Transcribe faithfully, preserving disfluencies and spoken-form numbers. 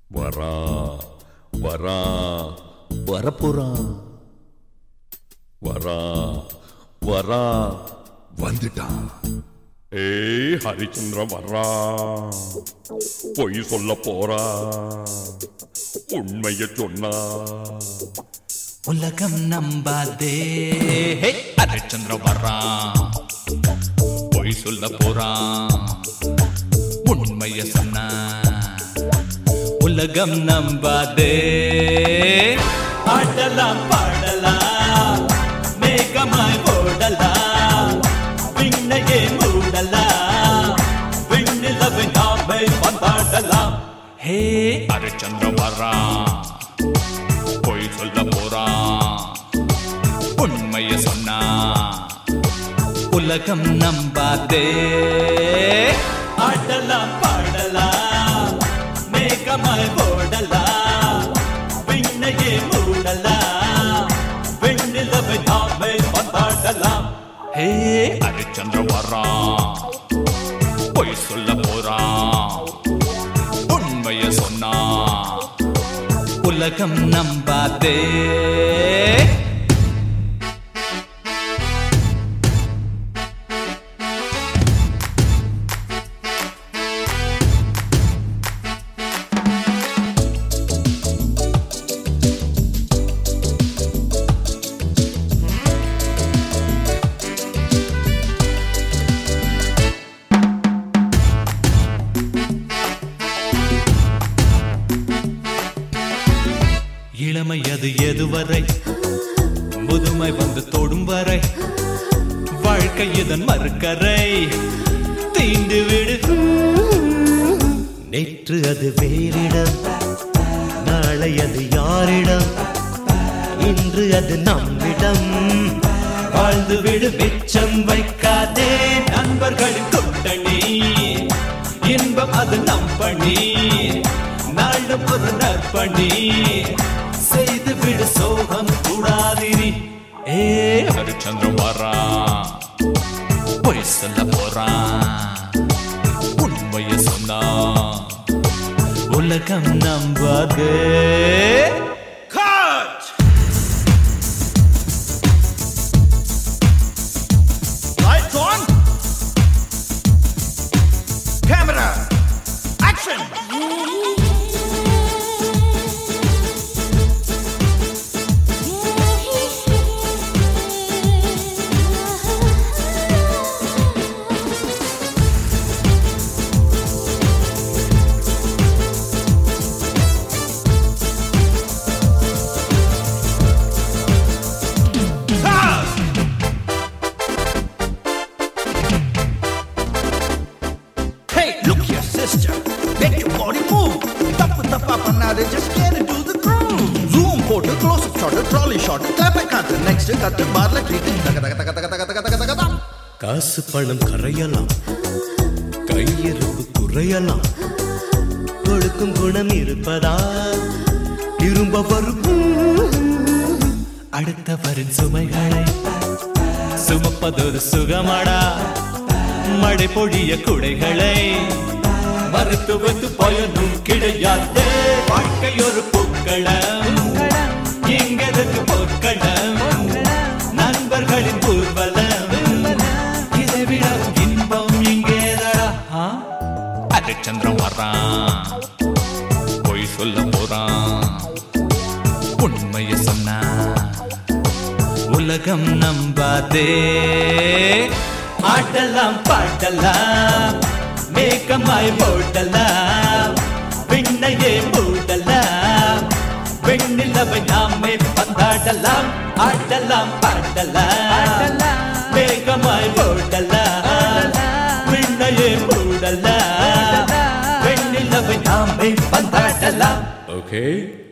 வரா வரா வரப்புறா வரா வரா வந்துட்டான். ஏய் ஹரிச்சந்திர வரா, பொய் சொல்ல போறா, உண்மைய சொன்னா உலகம் நம்பாதே. ஹரிச்சந்திர வரா, பொய் சொல்ல போறா, உண்மைய சொன்னா உலகம் நம்பாதே. ஆடலாம் பாடலாம் மேகமாய் ஓடலாம், விண்ணையே மூடலாம், விண்ணிலவை நாமே வந்தாடலாம். ஹே ஹரிச்சந்திர வரா, பொய் சொல்ல போறா, உண்மைய சொன்னா உலகம் நம்பாதே. ஆடலாம் பாடலாம் மேகமாய் ஓடலாம், விண்ணையே மூடலாம், விண்ணிலவை நாமே வந்தாடலாம். ஹே ஹரிச்சந்திர வரா, பொய் சொல்ல போறா, உண்மைய சொன்னா உலகம் நம்பாதே. இளமை அது எதுவரை, முதுமை வந்து தொடும் வரை, வாழ்க்கை இதன் மறுக்கரை, தீண்டு விடு. நேற்று அது வேறிடம், நாளை அது யாரிடம், இன்று அது நம்மிடம். வாழ்ந்து விடு, மிச்சம் வைக்காதே நண்பர்களின் கூட்டணி, இன்பம் அது நம் பணி, நாளும் ஒரு நற்பணி, செய்து விடு சோகம் கூடாதிரி. ஏ ஹரிச்சந்திர வரா, பொய் சொல்ல போறா, உண்மைய சொன்னா உலகம் நம்பாதே. Make your body move. Tappu tappa pannade, just get into the groove. Zoom photo, close up shot, trolley shot, clap a cut, next cut, bar like greeting. Taka taka taka taka taka taka taka taka. காசு பணம் கரையலாம், கையிருப்பு குறையலாம், கொடுக்கும் குணம் இருப்பதா திரும்ப வரும். அடுத்தவரின் சுமைகளை சுமப்பதொரு சுகமடா, மழை பொழிய குடைகளை மருத்துவத்து பயனும் கிடையாது. வாழ்க்கை ஒரு பூக்களம், எங்களுக்கு பொற்களம், நண்பர்களின் ஊர்வலம், இதை விட இன்பம் இங்கேதடா. ஹரிச்சந்திரன் வரா, பொய் சொல்ல போறான், உண்மைய சொன்னா உலகம் நம்பாதே. ஆடலாம் பாடலாம் மேகமாய் ஓடலாம், விண்ணையே மூடலாம், விண்ணிலவை நாமே பந்தாடலாம். ஆடலாம் பாடலாம் மேகமாய் ஓடலாம், விண்ணையே மூடலாம், விண்ணிலவை நாமே பந்தாடலாம். ஓகே.